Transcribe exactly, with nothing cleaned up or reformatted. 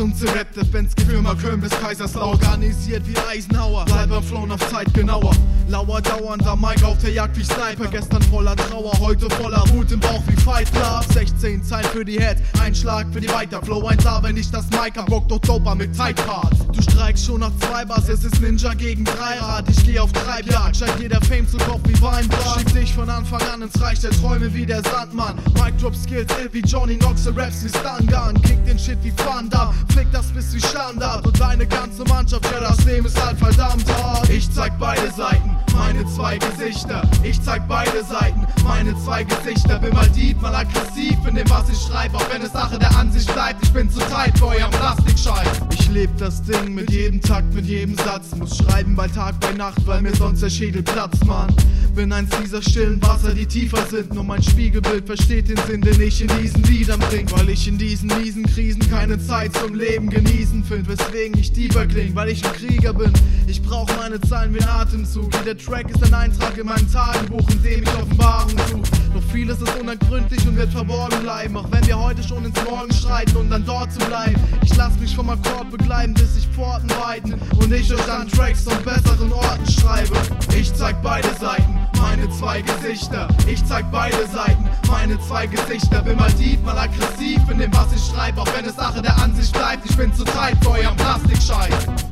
und Zigarette, wenn's Gefühl mal Köln bis Kaiserslautern. Organisiert wie Eisenhower, bleib am Flown auf Zeit genauer. Lauer dauernder Mike auf der Jagd wie Sniper. Gestern voller Trauer, heute voller Wut im Bauch wie Fight Club. sechzehn Zeit für die Head, ein Schlag für die Weiter. Flow eins A, wenn ich das Mic hab, Bock doch doper mit Zeitparts. Du streikst schon nach zwei Bars, es ist Ninja gegen Dreirad. Ich geh auf Treibjagd, scheint dir der Fame zu Kopf wie Weinbrand. Schieb dich von Anfang an ins Reich der Träume wie der Sandmann. Mic Drop Skills, ill wie Johnny Knox, Raps wie Stun Gun. Kick den Shit wie Fun Up, flick das bis wie Standard. Und deine ganze Mannschaft, ja das Leben ist halt verdammt hart. Ich zeig beide Seiten, meine zwei Gesichter. Ich zeig beide Seiten, meine zwei Gesichter. Bin mal deep, mal aggressiv in dem was ich schreib. Auch wenn es Sache der Ansicht bleibt, ich bin zu tight für euren Plastikscheiß. Ich leb das Ding mit jedem Takt, mit jedem Satz. Muss schreiben bei Tag, bei Nacht, weil mir sonst der Schädel platzt, Mann. Bin eins dieser stillen Wasser, die tiefer sind. Nur mein Spiegelbild versteht den Sinn, den ich in diesen Liedern bring. Weil ich in diesen miesen Krisen keine Zeit zum Leben genießen find. Weswegen ich tiefer kling, weil ich ein Krieger bin. Ich brauch meine Zeilen wie ein Atemzug. Jeder Track ist ein Eintrag in meinem Tagebuch, in dem ich Offenbarung such. Doch vieles ist unergründlich und wird verborgen bleiben. Auch wenn wir heute schon ins Morgen schreiten, um dann dort zu bleiben. Ich lass mich vom Akkord begleiten, bis sich Pforten weiten. Und ich euch an Tracks von besseren Orten schreibe. Ich zeig beide Seiten, meine zwei Gesichter. Ich zeig beide Seiten, meine zwei Gesichter. Bin mal deep, mal aggressiv in dem was ich schreibe. Auch wenn es Sache der Ansicht bleibt, ich bin zu tight für euren Plastikscheiß.